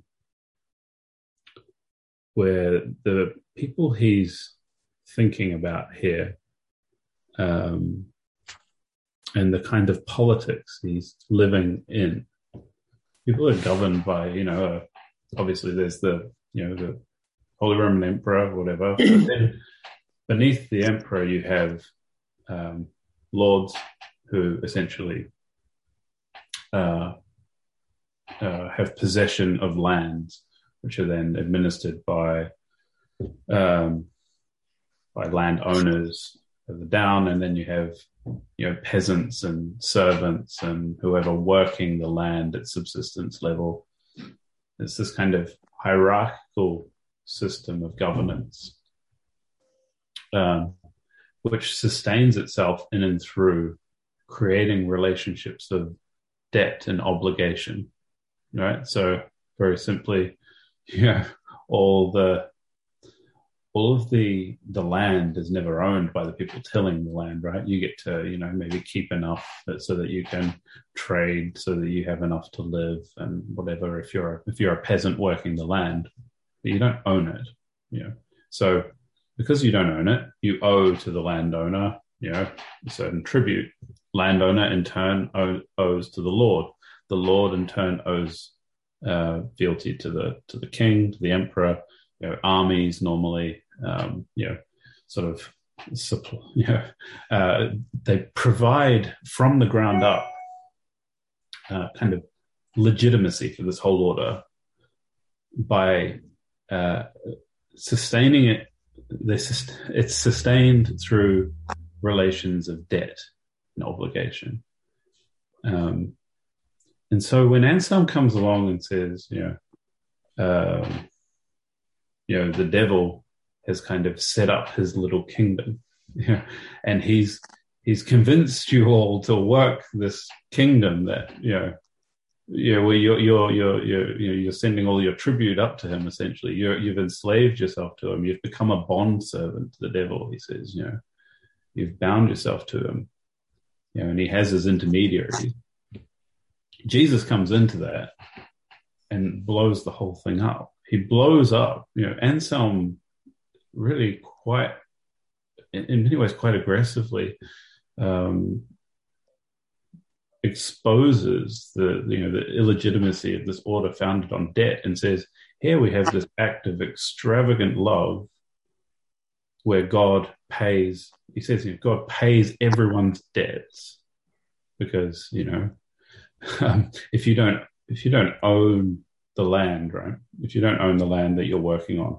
where the people he's thinking about here, um, and the kind of politics he's living in, people are governed by, you know, uh, obviously there's the, you know, the Holy Roman Emperor, whatever. But then beneath the emperor, you have um, lords who essentially uh, uh, have possession of lands, which are then administered by um, by landowners further down, and then you have you know peasants and servants and whoever working the land at subsistence level. It's this kind of hierarchical system of governance, um, which sustains itself in and through creating relationships of debt and obligation, right? So very simply, you know, all the all of the the land is never owned by the people tilling the land, right? You get to, you know, maybe keep enough so that you can trade, so that you have enough to live and whatever. If you're if you're a peasant working the land, but you don't own it, you know. So because you don't own it, you owe to the landowner, you know, a certain tribute. Landowner in turn owe, owes to the lord. The lord in turn owes uh, fealty to the to the king, to the emperor. You know, armies normally, um, you know, sort of, you know, uh, they provide from the ground up uh, kind of legitimacy for this whole order by uh, sustaining it. This it's sustained through relations of debt and obligation. Um, and so when Anselm comes along and says, you know, um, you know, the devil has kind of set up his little kingdom, you know, and he's he's convinced you all to work this kingdom that, you know, you know, where you're you're you're you're you know, you're sending all your tribute up to him. Essentially, you're you've enslaved yourself to him. You've become a bond servant to the devil. He says, you know, you've bound yourself to him, you know, and he has his intermediaries. Jesus comes into that and blows the whole thing up. He blows up, you know, Anselm really quite, in many ways, quite aggressively um, exposes the, you know, the illegitimacy of this order founded on debt, and says, here we have this act of extravagant love where God pays, he says, you know, God pays everyone's debts because, you know, um, if you don't, if you don't own the land, right? If you don't own the land that you're working on,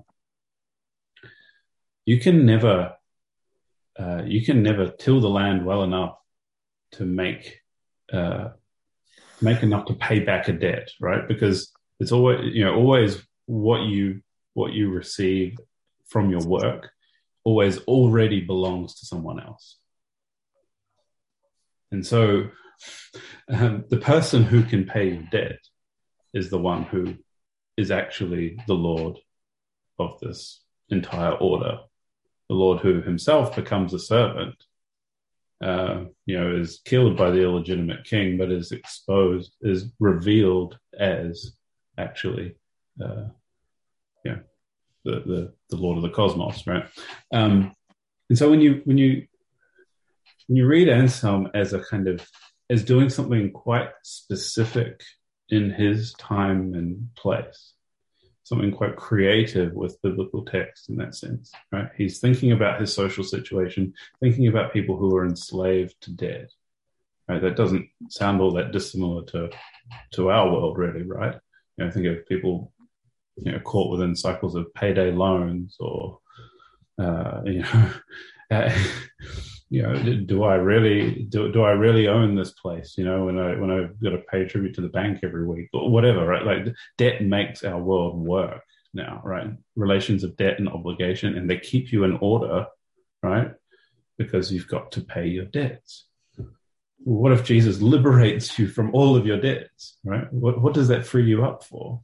you can never, uh, you can never till the land well enough to make, uh, make enough to pay back a debt, right? Because it's always, you know, always what you, what you receive from your work always already belongs to someone else. And so um, the person who can pay your debt is the one who is actually the Lord of this entire order. The Lord who himself becomes a servant, uh, you know, is killed by the illegitimate king, but is exposed, is revealed as actually, uh, yeah, the, the the Lord of the cosmos, right? Um, and so when you when you when you read Anselm as a kind of as doing something quite specific in his time and place, something quite creative with biblical text in that sense, right? He's thinking about his social situation, thinking about people who are enslaved to debt, right? That doesn't sound all that dissimilar to to our world, really, right? You know, think of people, you know, caught within cycles of payday loans, or uh, you know, uh, you know, do I really do, do I really own this place? You know, when I when I've got to pay tribute to the bank every week or whatever, right? Like debt makes our world work now, right? Relations of debt and obligation, and they keep you in order, right? Because you've got to pay your debts. What if Jesus liberates you from all of your debts, right? What what does that free you up for?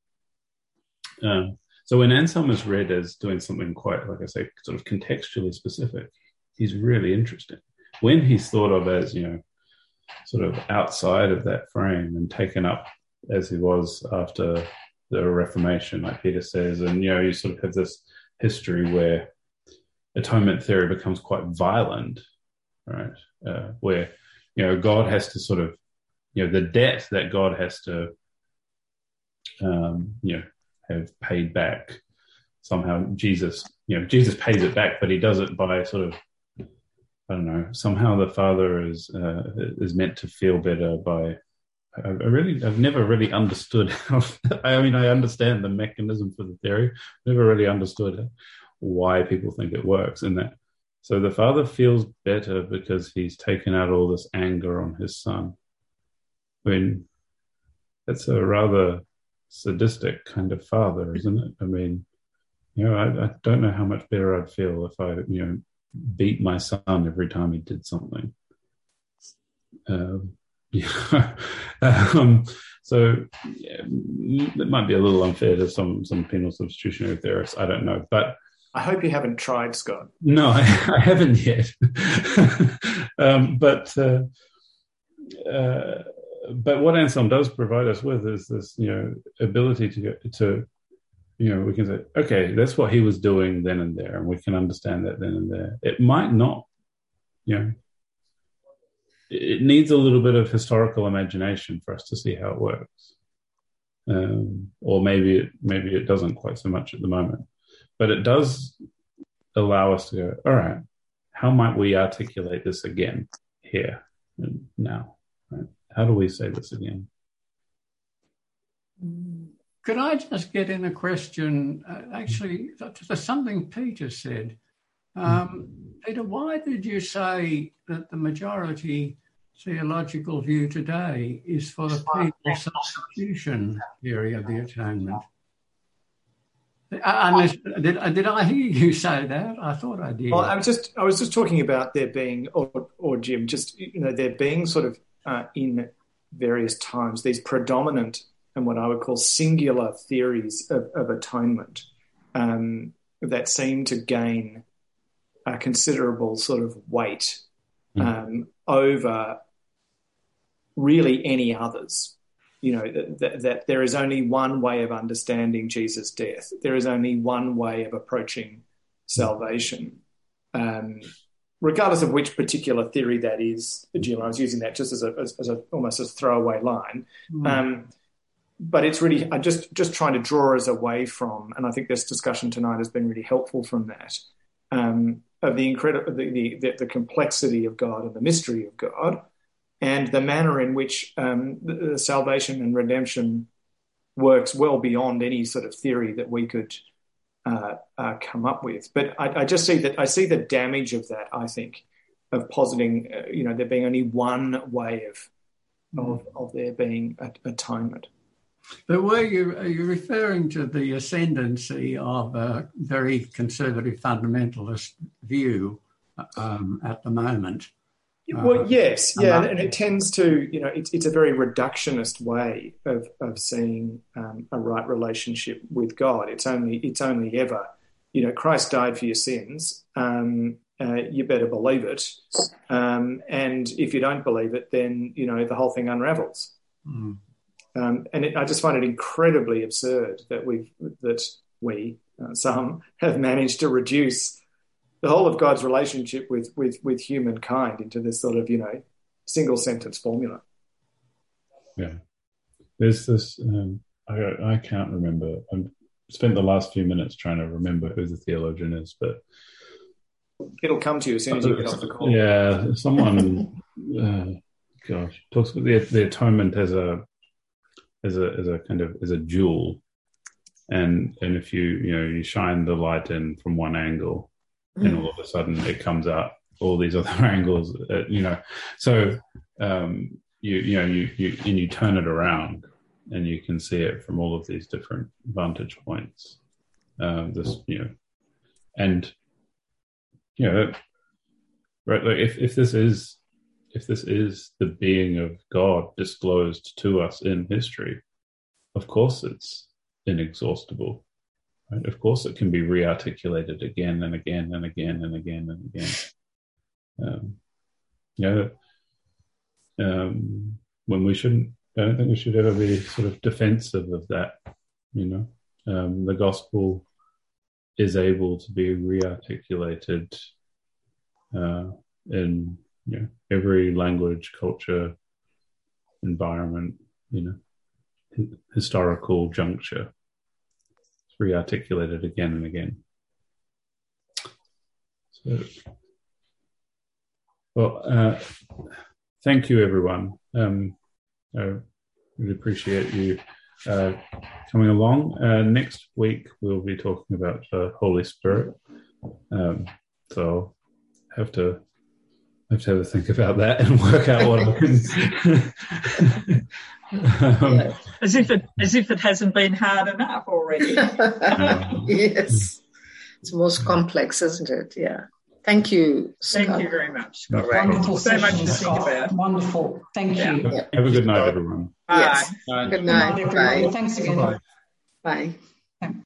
Um, so when Anselm is read as doing something quite, like I say, sort of contextually specific, he's really interesting. When he's thought of as, you know, sort of outside of that frame and taken up as he was after the Reformation, like Peter says, and, you know, you sort of have this history where atonement theory becomes quite violent, right? Uh, where, you know, God has to sort of, you know, the debt that God has to, um, you know, have paid back. Somehow Jesus, you know, Jesus pays it back, but he does it by sort of, I don't know, somehow the Father is uh, is meant to feel better by, I, I really, I've never really understood how, I mean, I understand the mechanism for the theory, never really understood why people think it works in that. So the Father feels better because he's taken out all this anger on his Son. I mean, that's a rather sadistic kind of father, isn't it? I mean, you know, I, I don't know how much better I'd feel if I, you know, beat my son every time he did something. Um, yeah. um, so yeah, it might be a little unfair to some some penal substitutionary theorists. I don't know, but I hope you haven't tried, Scott. No, I, I haven't yet. um, but uh, uh, but what Anselm does provide us with is this, you know, ability to get to, you know, we can say, okay, that's what he was doing then and there, and we can understand that then and there. It might not, you know, it needs a little bit of historical imagination for us to see how it works. Um, or maybe it, maybe it doesn't quite so much at the moment. But it does allow us to go, all right, how might we articulate this again here and now? Right? How do we say this again? Could I just get in a question, uh, actually, to something Peter said. Um, Peter, why did you say that the majority theological view today is for the penal substitution theory of the atonement? Unless, did, did I hear you say that? I thought I did. Well, I was just I was just talking about there being, or, or Jim, just, you know, there being sort of uh, in various times these predominant and what I would call singular theories of, of atonement um, that seem to gain a considerable sort of weight um, mm. over really any others. You know, that, that, that there is only one way of understanding Jesus' death. There is only one way of approaching salvation, um, regardless of which particular theory that is. Jim, I was using that just as a, as, as a almost as a throwaway line. Mm. Um, but it's really, I'm just, just trying to draw us away from, and I think this discussion tonight has been really helpful from that, um, of the incredible, the, the, the complexity of God and the mystery of God, and the manner in which um, the, the salvation and redemption works well beyond any sort of theory that we could uh, uh, come up with. But I, I just see that I see the damage of that. I think of positing, uh, you know, there being only one way of mm. of, of there being atonement. But were you are you referring to the ascendancy of a very conservative fundamentalist view um, at the moment? Well, Uh, yes, yeah, um, and it tends to, you know, it's it's a very reductionist way of of seeing um, a right relationship with God. It's only it's only ever, you know, Christ died for your sins. Um, uh, you better believe it, um, and if you don't believe it, then you know the whole thing unravels. mm. Um, and it, I just find it incredibly absurd that we that we uh, some have managed to reduce the whole of God's relationship with, with, with humankind into this sort of, you know, single sentence formula. Yeah. There's this, um, I, I can't remember. I spent the last few minutes trying to remember who the theologian is, but It'll come to you as soon as you get off the call. Yeah, someone, uh, gosh, talks about the, the atonement as a, as a, as a kind of, as a jewel. And, and if you, you know, you shine the light in from one angle, and all of a sudden it comes out all these other angles, uh, you know. So um, you you know you, you and you turn it around, and you can see it from all of these different vantage points. Um, this you know, and you know, right? Like if if this is if this is the being of God disclosed to us in history, of course it's inexhaustible. Right? Of course, it can be re-articulated again and again and again and again and again. Um, you know, um, when we shouldn't, I don't think we should ever be sort of defensive of that. You know, um, the gospel is able to be re-articulated uh, in you know every language, culture, environment. You know, h- historical juncture. Re-articulated again and again. So, well, uh, thank you, everyone. Um, I really appreciate you uh, coming along. Uh, next week, we'll be talking about the Holy Spirit. Um, so, have to have to have a think about that and work out what I can. um, as if it as if it hasn't been hard enough already. Yes, it's most complex, isn't it? Yeah. Thank you, Scott. Thank you very much, Scott. No Wonderful So much session, to think Scott. about. Wonderful. Thank Yeah. you. Yeah. have a good night, everyone. Yes. Bye. Good Good night, night. everybody. Bye. Thanks again. Bye. Bye. Thanks.